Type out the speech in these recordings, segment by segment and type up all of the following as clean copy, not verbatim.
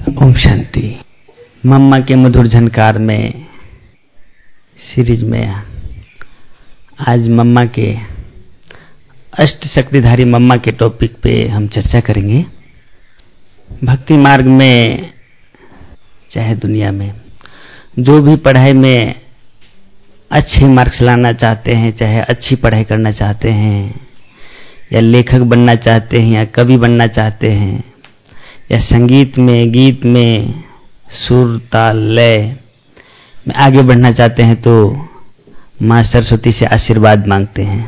ओम शांति। मम्मा के मधुर झनकार में सीरीज में आज मम्मा के अष्ट शक्तिधारी मम्मा के टॉपिक पे हम चर्चा करेंगे। भक्ति मार्ग में चाहे दुनिया में जो भी पढ़ाई में अच्छे मार्क्स लाना चाहते हैं, चाहे अच्छी पढ़ाई करना चाहते हैं, या लेखक बनना चाहते हैं, या कवि बनना चाहते हैं, या संगीत में, गीत में, सुर ताल लय में आगे बढ़ना चाहते हैं, तो माँ सरस्वती से आशीर्वाद मांगते हैं।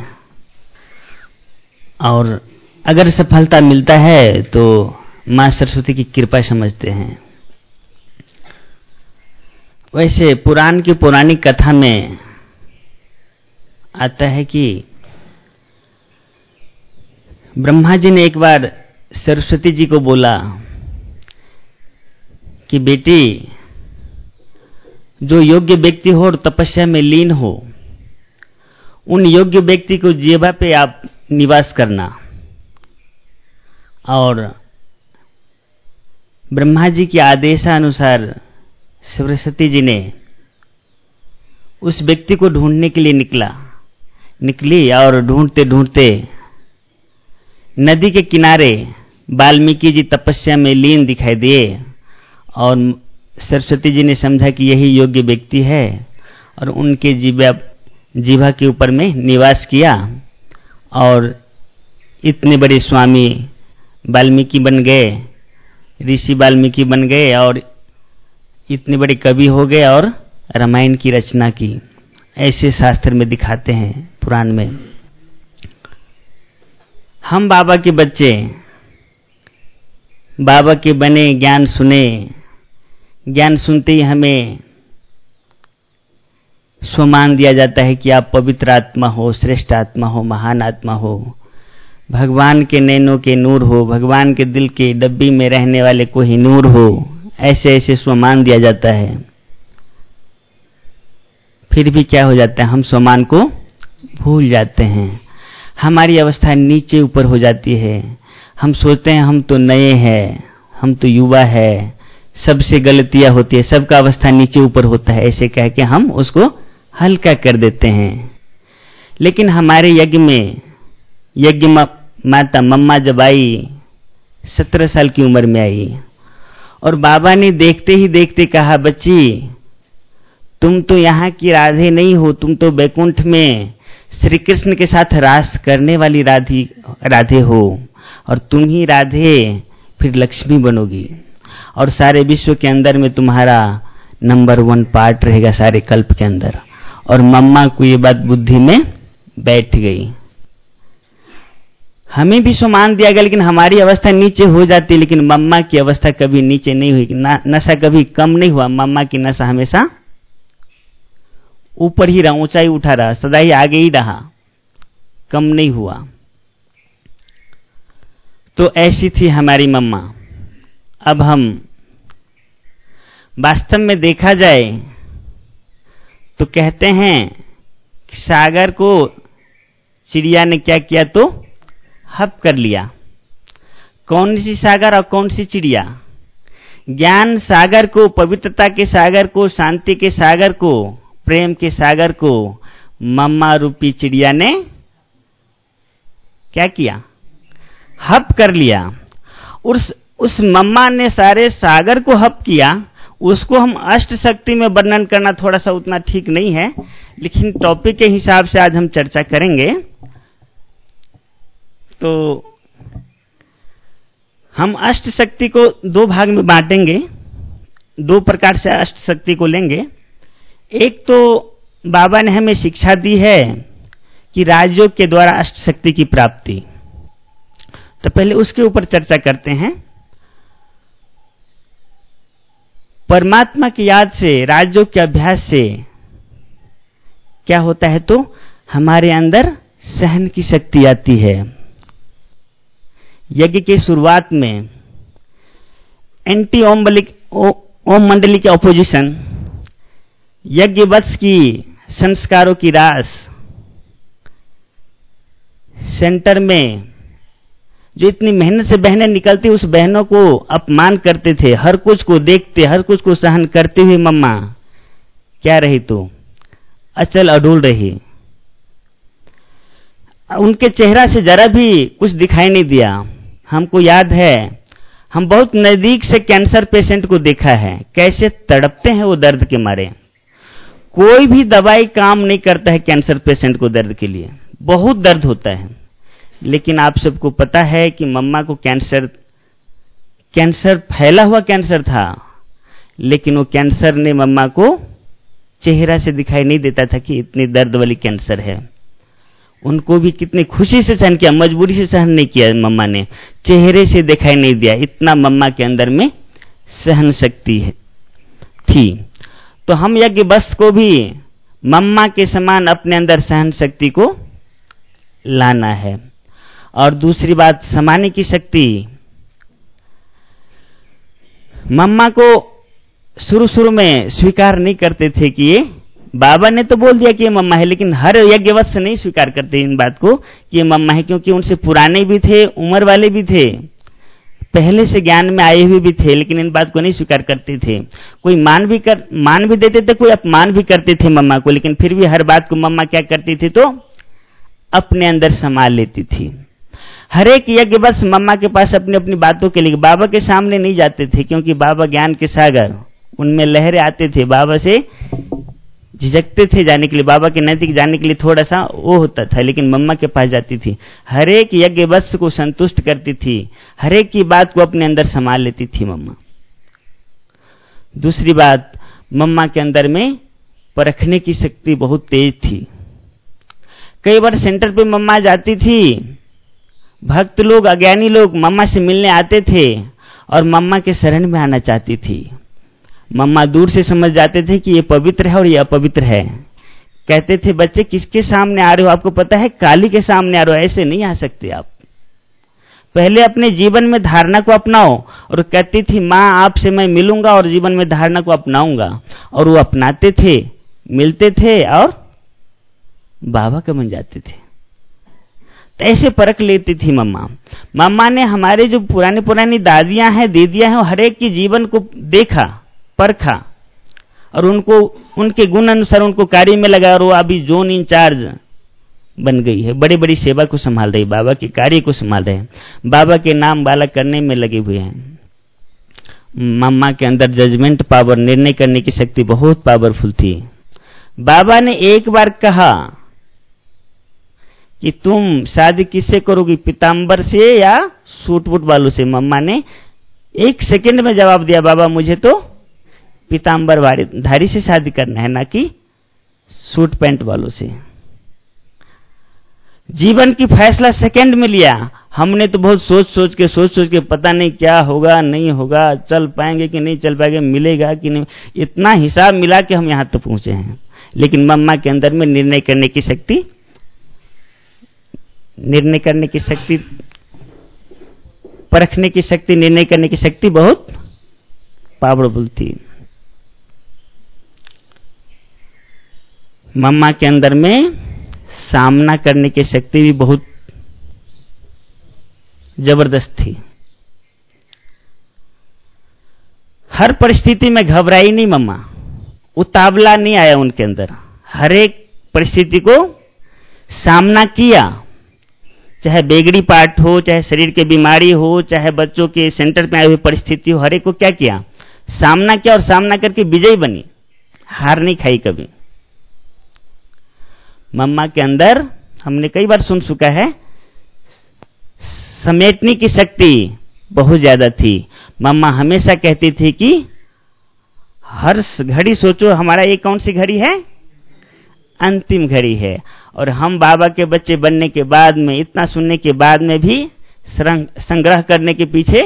और अगर सफलता मिलता है तो माँ सरस्वती की कृपा समझते हैं। वैसे पुराण की पौराणिक कथा में आता है कि ब्रह्मा जी ने एक बार सरस्वती जी को बोला कि बेटी, जो योग्य व्यक्ति हो और तपस्या में लीन हो, उन योग्य व्यक्ति को जीवा पे आप निवास करना। और ब्रह्मा जी के आदेशानुसार सरस्वती जी ने उस व्यक्ति को ढूंढने के लिए निकली और ढूंढते ढूंढते नदी के किनारे वाल्मीकि जी तपस्या में लीन दिखाई दिए। और सरस्वती जी ने समझा कि यही योग्य व्यक्ति है और उनके जीवा के ऊपर में निवास किया। और इतने बड़े स्वामी वाल्मीकि बन गए, ऋषि वाल्मीकि बन गए और इतने बड़े कवि हो गए और रामायण की रचना की। ऐसे शास्त्र में दिखाते हैं, पुराण में। हम बाबा के बच्चे, बाबा के बने, ज्ञान सुने, ज्ञान सुनते ही हमें सम्मान दिया जाता है कि आप पवित्र आत्मा हो, श्रेष्ठ आत्मा हो, महान आत्मा हो, भगवान के नैनों के नूर हो, भगवान के दिल के डब्बी में रहने वाले को ही नूर हो। ऐसे ऐसे सम्मान दिया जाता है। फिर भी क्या हो जाता है, हम सम्मान को भूल जाते हैं। हमारी अवस्था नीचे ऊपर हो जाती है। हम सोचते हैं हम तो नए हैं, हम तो युवा है, सबसे गलतियां होती है, सबका अवस्था नीचे ऊपर होता है, ऐसे कह के हम उसको हल्का कर देते हैं। लेकिन हमारे यज्ञ माता मम्मा जब आई, 17 साल की उम्र में आई, और बाबा ने देखते ही देखते कहा, बच्ची तुम तो यहाँ की राधे नहीं हो, तुम तो बैकुंठ में श्री कृष्ण के साथ रास करने वाली राधे हो, और तुम ही राधे फिर लक्ष्मी बनोगी, और सारे विश्व के अंदर में तुम्हारा नंबर 1 पार्ट रहेगा, सारे कल्प के अंदर। और मम्मा को ये बात बुद्धि में बैठ गई। हमें भी सम्मान दिया गया, लेकिन हमारी अवस्था नीचे हो जाती, लेकिन मम्मा की अवस्था कभी नीचे नहीं हुई। नशा कभी कम नहीं हुआ, मम्मा की नशा हमेशा ऊपर ही रहा, ऊंचाई उठा रहा, सदा ही आगे ही रहा, कम नहीं हुआ। तो ऐसी थी हमारी मम्मा। अब हम वास्तव में देखा जाए तो कहते हैं कि सागर को चिड़िया ने क्या किया, तो हप कर लिया। कौन सी सागर और कौन सी चिड़िया? ज्ञान सागर को, पवित्रता के सागर को, शांति के सागर को, प्रेम के सागर को मम्मा रूपी चिड़िया ने क्या किया? हप कर लिया। उस मम्मा ने सारे सागर को हप किया। उसको हम अष्ट शक्ति में वर्णन करना थोड़ा सा उतना ठीक नहीं है, लेकिन टॉपिक के हिसाब से आज हम चर्चा करेंगे। तो हम अष्ट शक्ति को 2 भाग में बांटेंगे, 2 प्रकार से अष्ट शक्ति को लेंगे। एक तो बाबा ने हमें शिक्षा दी है कि राजयोग के द्वारा अष्ट शक्ति की प्राप्ति, तो पहले उसके ऊपर चर्चा करते हैं। परमात्मा की याद से, राजयोग के अभ्यास से क्या होता है, तो हमारे अंदर सहन की शक्ति आती है। यज्ञ के शुरुआत में एंटी ओम मंडली के ऑपोजिशन, यज्ञ वत्स की संस्कारों की रास, सेंटर में जो इतनी मेहनत से बहनें निकलती, उस बहनों को अपमान करते थे, हर कुछ को देखते, हर कुछ को सहन करते हुए मम्मा क्या रही तो अचल अडोल रही। उनके चेहरा से जरा भी कुछ दिखाई नहीं दिया। हमको याद है, हम बहुत नजदीक से कैंसर पेशेंट को देखा है, कैसे तड़पते हैं वो दर्द के मारे। कोई भी दवाई काम नहीं करता है कैंसर पेशेंट को दर्द के लिए, बहुत दर्द होता है। लेकिन आप सबको पता है कि मम्मा को कैंसर फैला हुआ कैंसर था, लेकिन वो कैंसर ने मम्मा को चेहरा से दिखाई नहीं देता था कि इतनी दर्द वाली कैंसर है। उनको भी कितनी खुशी से सहन किया, मजबूरी से सहन नहीं किया मम्मा ने, चेहरे से दिखाई नहीं दिया, इतना मम्मा के अंदर में सहन शक्ति थी। तो हम यज्ञ वत्स को भी मम्मा के समान अपने अंदर सहन शक्ति को लाना है। और दूसरी बात, समाने की शक्ति। मम्मा को शुरू में स्वीकार नहीं करते थे कि ये, बाबा ने तो बोल दिया कि ये मम्मा है, लेकिन हर यज्ञ वत्स नहीं स्वीकार करते इन बात को कि ये मम्मा है, क्योंकि उनसे पुराने भी थे, उम्र वाले भी थे, पहले से ज्ञान में आए हुए भी थे, लेकिन इन बात को नहीं स्वीकार करते थे। कोई मान भी देते थे, कोई अपमान भी करते थे मम्मा को, लेकिन फिर भी हर बात को मम्मा क्या करती थी तो अपने अंदर संभाल लेती थी। हर एक यज्ञ बस मम्मा के पास अपनी अपनी बातों के लिए, बाबा के सामने नहीं जाते थे, क्योंकि बाबा ज्ञान के सागर, उनमें लहरें आते थे, बाबा से झिझकते थे जाने के लिए, बाबा के नजदीक जाने के लिए थोड़ा सा वो होता था, लेकिन मम्मा के पास जाती थी, हर एक यज्ञ वत्स को संतुष्ट करती थी, हर एक की बात को अपने अंदर संभाल लेती थी मम्मा। दूसरी बात, मम्मा के अंदर में परखने की शक्ति बहुत तेज थी। कई बार सेंटर पे मम्मा जाती थी, भक्त लोग, अज्ञानी लोग मम्मा से मिलने आते थे और मम्मा के शरण में आना चाहती थी। मम्मा दूर से समझ जाते थे कि ये पवित्र है और ये अपवित्र है। कहते थे, बच्चे किसके सामने आ रहे हो, आपको पता है काली के सामने आ रहे हो, ऐसे नहीं आ सकते आप, पहले अपने जीवन में धारणा को अपनाओ। और कहती थी, माँ आपसे मैं मिलूंगा और जीवन में धारणा को अपनाऊंगा, और वो अपनाते थे, मिलते थे और बाबा के बन जाते थे। तो ऐसे परख लेती थी मम्मा। मम्मा ने हमारे जो पुरानी दादियां हैं, दीदियां हैं, हर एक की जीवन को देखा, परखा, और उनको उनके गुण अनुसार उनको कार्य में लगा, और वो अभी जोन इंचार्ज बन गई है, बड़ी बड़ी सेवा को संभाल रही, बाबा के कार्य को संभाल रहे हैं, बाबा के नाम वाला करने में लगे हुए हैं। मम्मा के अंदर जजमेंट पावर, निर्णय करने की शक्ति बहुत पावरफुल थी। बाबा ने एक बार कहा कि तुम शादी किससे करोगी, पीताम्बर से या सूट वूट वालों से। मम्मा ने एक सेकंड में जवाब दिया, बाबा मुझे तो पीताम्बर धारी से शादी करना है, ना कि सूट पैंट वालों से। जीवन की फैसला सेकंड में लिया। हमने तो बहुत सोच सोच के पता नहीं क्या होगा, नहीं होगा, चल पाएंगे कि नहीं चल पाएंगे, मिलेगा कि नहीं, इतना हिसाब मिला के हम यहां तक पहुंचे हैं। लेकिन मम्मा के अंदर में निर्णय करने की शक्ति, परखने की शक्ति, निर्णय करने की शक्ति बहुत पावरफुल थी। मम्मा के अंदर में सामना करने की शक्ति भी बहुत जबरदस्त थी। हर परिस्थिति में घबराई नहीं मम्मा, उतावला नहीं आया उनके अंदर, हर एक परिस्थिति को सामना किया, चाहे बेगड़ी पाठ हो, चाहे शरीर की बीमारी हो, चाहे बच्चों के सेंटर में आई हुई परिस्थिति हो, हर एक को क्या किया, सामना किया, और सामना करके विजयी बनी, हार नहीं खाई कभी। मम्मा के अंदर हमने कई बार सुन चुका है, समेटने की शक्ति बहुत ज्यादा थी। मम्मा हमेशा कहती थी कि हर घड़ी सोचो हमारा ये कौन सी घड़ी है, अंतिम घड़ी है। और हम बाबा के बच्चे बनने के बाद में, इतना सुनने के बाद में भी संग्रह करने के पीछे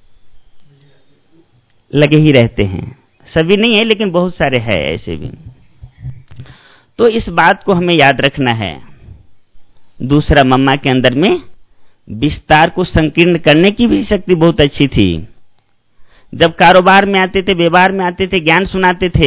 लगे ही रहते हैं। सभी नहीं है, लेकिन बहुत सारे हैं ऐसे भी। तो इस बात को हमें याद रखना है। दूसरा, मम्मा के अंदर में विस्तार को संकीर्ण करने की भी शक्ति बहुत अच्छी थी। जब कारोबार में आते थे, व्यवहार में आते थे, ज्ञान सुनाते थे,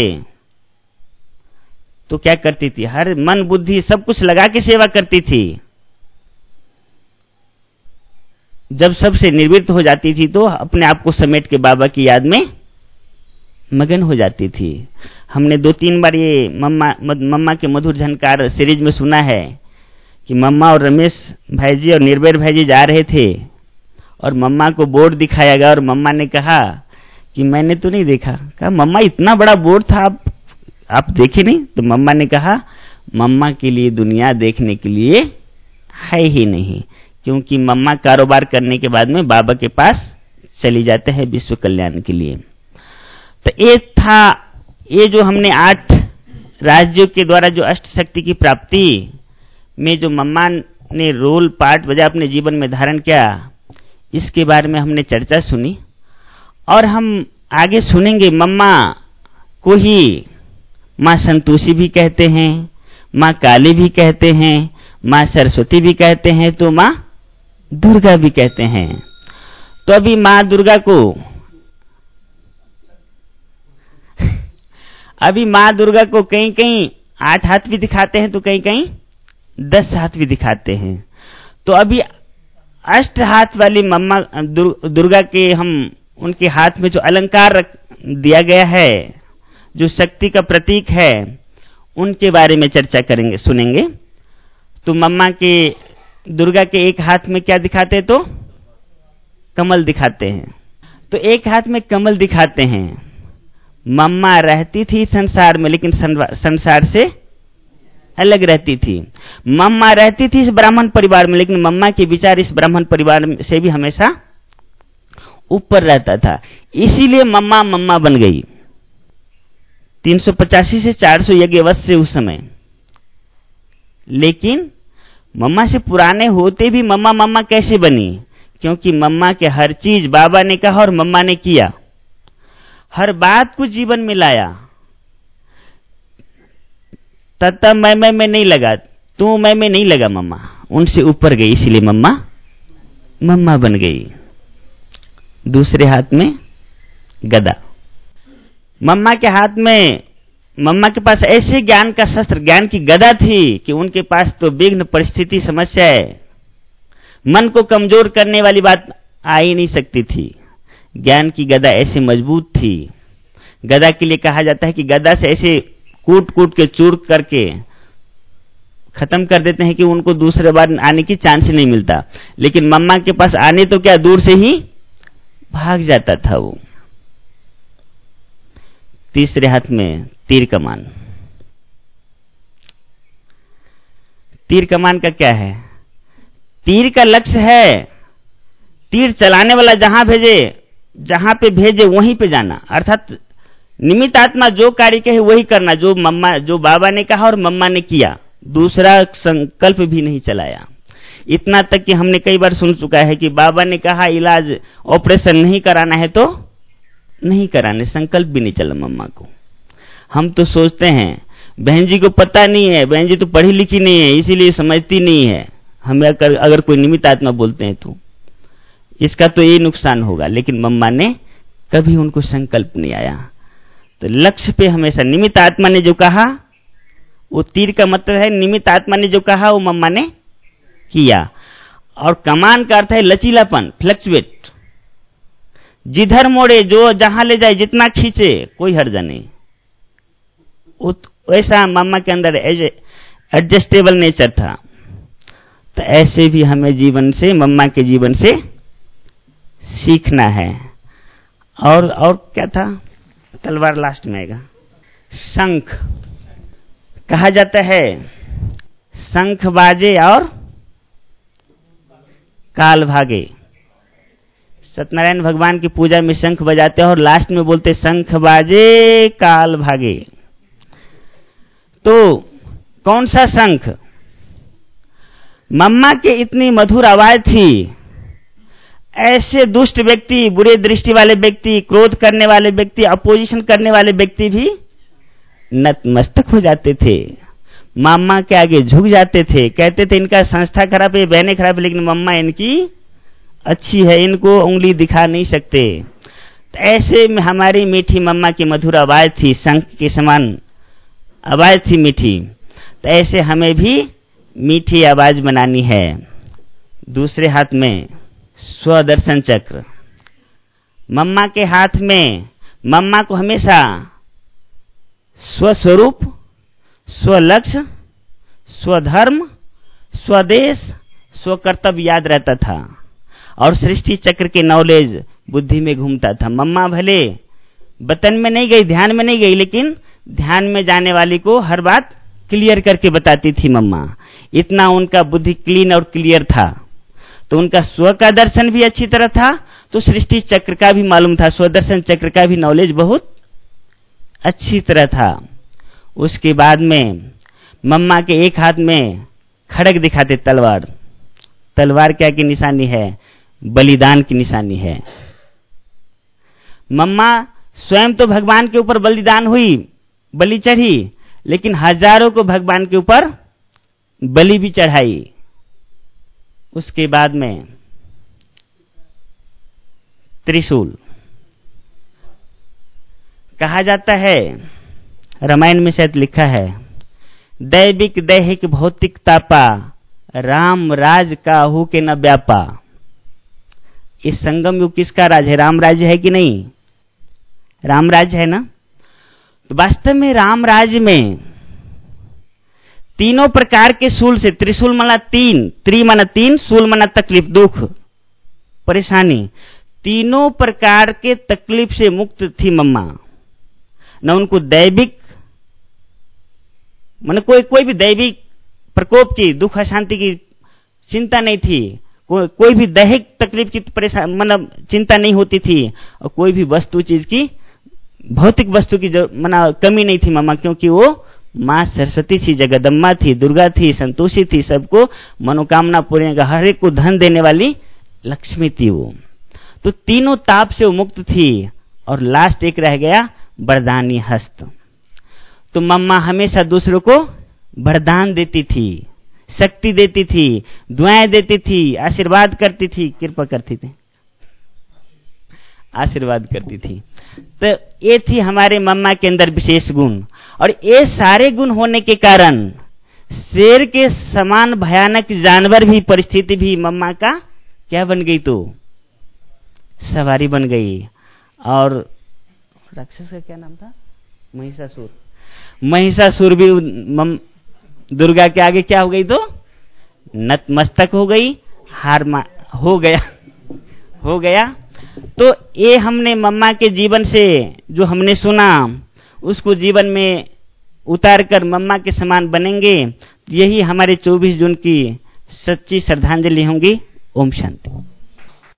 तो क्या करती थी, हर मन बुद्धि सब कुछ लगा के सेवा करती थी। जब सबसे निर्वृत्त हो जाती थी तो अपने आप को समेट के बाबा की याद में मगन हो जाती थी। हमने 2-3 बार ये मम्मा के मधुर झनकार सीरीज में सुना है कि मम्मा और रमेश भाई जी और निर्भय भाई जी जा रहे थे और मम्मा को बोर्ड दिखाया गया और मम्मा ने कहा कि मैंने तो नहीं देखा। कहा मम्मा इतना बड़ा बोर्ड था, आप देखे नहीं? तो मम्मा ने कहा मम्मा के लिए दुनिया देखने के लिए है ही नहीं, क्योंकि मम्मा कारोबार करने के बाद में बाबा के पास चली जाते हैं विश्व कल्याण के लिए। तो एक था ये जो हमने 8 राज्यों के द्वारा जो अष्ट शक्ति की प्राप्ति में जो मम्मा ने रोल पार्ट बजा अपने जीवन में धारण किया, इसके बारे में हमने चर्चा सुनी और हम आगे सुनेंगे। मम्मा को ही माँ संतोषी भी कहते हैं, माँ काली भी कहते हैं, माँ सरस्वती भी कहते हैं, तो माँ दुर्गा भी कहते हैं। तो अभी माँ दुर्गा को कहीं कहीं 8 हाथ भी दिखाते हैं तो कहीं कहीं 10 हाथ भी दिखाते हैं। तो अभी 8 हाथ वाली मम्मा दुर्गा के हम उनके हाथ में जो अलंकार दिया गया है, जो शक्ति का प्रतीक है, उनके बारे में चर्चा करेंगे, सुनेंगे। तो मम्मा के दुर्गा के एक हाथ में क्या दिखाते हैं? तो कमल दिखाते हैं। तो एक हाथ में कमल दिखाते हैं। मम्मा रहती थी संसार में, लेकिन संसार से अलग रहती थी। मम्मा रहती थी इस ब्राह्मण परिवार में, लेकिन मम्मा के विचार इस ब्राह्मण परिवार से भी हमेशा ऊपर रहता था। इसीलिए मम्मा मम्मा बन गई। 385 से 400 यज्ञ वर्ष से उस समय। लेकिन मम्मा से पुराने होते भी मम्मा मम्मा कैसे बनी? क्योंकि मम्मा के हर चीज बाबा ने कहा और मम्मा ने किया, हर बात को जीवन में लाया। तत्ता मैं नहीं लगा, तू मैं नहीं लगा, मम्मा उनसे ऊपर गई, इसीलिए मम्मा मम्मा बन गई। दूसरे हाथ में गदा। मम्मा के हाथ में, मम्मा के पास ऐसे ज्ञान का शस्त्र, ज्ञान की गदा थी कि उनके पास तो विघ्न परिस्थिति समस्या है, मन को कमजोर करने वाली बात आ ही नहीं सकती थी। ज्ञान की गदा ऐसे मजबूत थी। गदा के लिए कहा जाता है कि गदा से ऐसे कूट कूट के चूर करके खत्म कर देते हैं कि उनको दूसरे बार आने की चांस ही नहीं मिलता। लेकिन मम्मा के पास आने तो क्या, दूर से ही भाग जाता था वो। तीसरे हाथ में तीर कमान। तीर कमान का क्या है? तीर का लक्ष्य है, तीर चलाने वाला जहां पे भेजे वहीं पे जाना। अर्थात निमित्त आत्मा जो कार्य कहे वही करना, जो बाबा ने कहा और मम्मा ने किया, दूसरा संकल्प भी नहीं चलाया। इतना तक कि हमने कई बार सुन चुका है कि बाबा ने कहा इलाज ऑपरेशन नहीं कराना है तो नहीं कराने, संकल्प भी नहीं चला मम्मा को। हम तो सोचते हैं बहन जी को पता नहीं है, बहन जी तो पढ़ी लिखी नहीं है, इसीलिए समझती नहीं है। हमें अगर कोई निमित्त आत्मा बोलते हैं तो इसका तो ये नुकसान होगा, लेकिन मम्मा ने कभी उनको संकल्प नहीं आया। तो लक्ष्य पे हमेशा निमित्त आत्मा ने जो कहा, वो तीर का मतलब है निमित्त आत्मा ने जो कहा वो मम्मा ने किया। और कमान का अर्थ है लचीलापन, फ्लक्चुएट, जिधर मोड़े, जो जहां ले जाए, जितना खींचे, कोई हर्जा नहीं। वैसा मम्मा के अंदर एडजस्टेबल नेचर था। तो ऐसे भी हमें जीवन से, मम्मा के जीवन से सीखना है। और क्या था? तलवार लास्ट में आएगा। शंख कहा जाता है, शंख बाजे और काल भागे। सत्यनारायण भगवान की पूजा में शंख बजाते हैं और लास्ट में बोलते शंख बाजे काल भागे। तो कौन सा शंख? मम्मा के इतनी मधुर आवाज थी, ऐसे दुष्ट व्यक्ति, बुरे दृष्टि वाले व्यक्ति, क्रोध करने वाले व्यक्ति, अपोजिशन करने वाले व्यक्ति भी नतमस्तक हो जाते थे, मम्मा के आगे झुक जाते थे, कहते थे इनका संस्था खराब है, बहनें खराब है, लेकिन मम्मा इनकी अच्छी है, इनको उंगली दिखा नहीं सकते। तो ऐसे में हमारी मीठी मम्मा की मधुर आवाज थी, शंख के समान आवाज थी मीठी। तो ऐसे हमें भी मीठी आवाज बनानी है। दूसरे हाथ में स्वदर्शन चक्र। मम्मा के हाथ में मम्मा को हमेशा स्वस्वरूप, स्वलक्ष्य, स्वधर्म, स्वदेश, स्वकर्तव्य याद रहता था और सृष्टि चक्र के नॉलेज बुद्धि में घूमता था। मम्मा भले वतन में नहीं गई, ध्यान में नहीं गई, लेकिन ध्यान में जाने वाली को हर बात क्लियर करके बताती थी मम्मा। इतना उनका बुद्धि क्लीन और क्लियर था। तो उनका स्व का दर्शन भी अच्छी तरह था, तो सृष्टि चक्र का भी मालूम था, स्वदर्शन चक्र का भी नॉलेज बहुत अच्छी तरह था। उसके बाद में मम्मा के एक हाथ में खड़ग दिखाते, तलवार। तलवार क्या की निशानी है? बलिदान की निशानी है। मम्मा स्वयं तो भगवान के ऊपर बलिदान हुई, बलि चढ़ी, लेकिन हजारों को भगवान के ऊपर बलि भी चढ़ाई। उसके बाद में त्रिशूल कहा जाता है, रामायण में शायद लिखा है, दैविक दैहिक भौतिक तापा, राम राज काहू के न व्यापा। इस संगम युग किसका राज है? राम राज्य है कि नहीं? राम राज्य है ना। तो वास्तव में राम राज्य में तीनों प्रकार के शूल से, त्रिशूल माना तीन, त्रि माना तीन, शूल माना तकलीफ, दुख, परेशानी, तीनों प्रकार के तकलीफ से मुक्त थी मम्मा। न उनको दैविक माने कोई भी दैविक प्रकोप की, दुख अशांति की चिंता नहीं थी, कोई भी दैहिक तकलीफ की परेशान मतलब चिंता नहीं होती थी, और कोई भी वस्तु चीज की, भौतिक वस्तु की मना कमी नहीं थी मम्मा, क्योंकि वो माँ सरस्वती थी, जगदम्बा थी, दुर्गा थी, संतोषी थी, सबको मनोकामना पूरी, हर एक को धन देने वाली लक्ष्मी थी वो। तो तीनों ताप से वो मुक्त थी। और लास्ट एक रह गया, वरदानी हस्त। तो मम्मा हमेशा दूसरों को वरदान देती थी, शक्ति देती थी, दुआएं देती थी, आशीर्वाद करती थी, कृपा करती थी, आशीर्वाद करती थी। तो ये थी हमारे मम्मा के अंदर विशेष गुण। और ये सारे गुण होने के कारण शेर के समान भयानक जानवर भी, परिस्थिति भी मम्मा का क्या बन गई? तो सवारी बन गई। और राक्षस का क्या नाम था? महिषासुर। महिषासुर भी दुर्गा के आगे क्या हो गई? तो नतमस्तक हो गई, हो गया। तो ये हमने मम्मा के जीवन से जो हमने सुना, उसको जीवन में उतार कर मम्मा के समान बनेंगे। यही हमारे 24 जून की सच्ची श्रद्धांजलि होंगी। ओम शांति।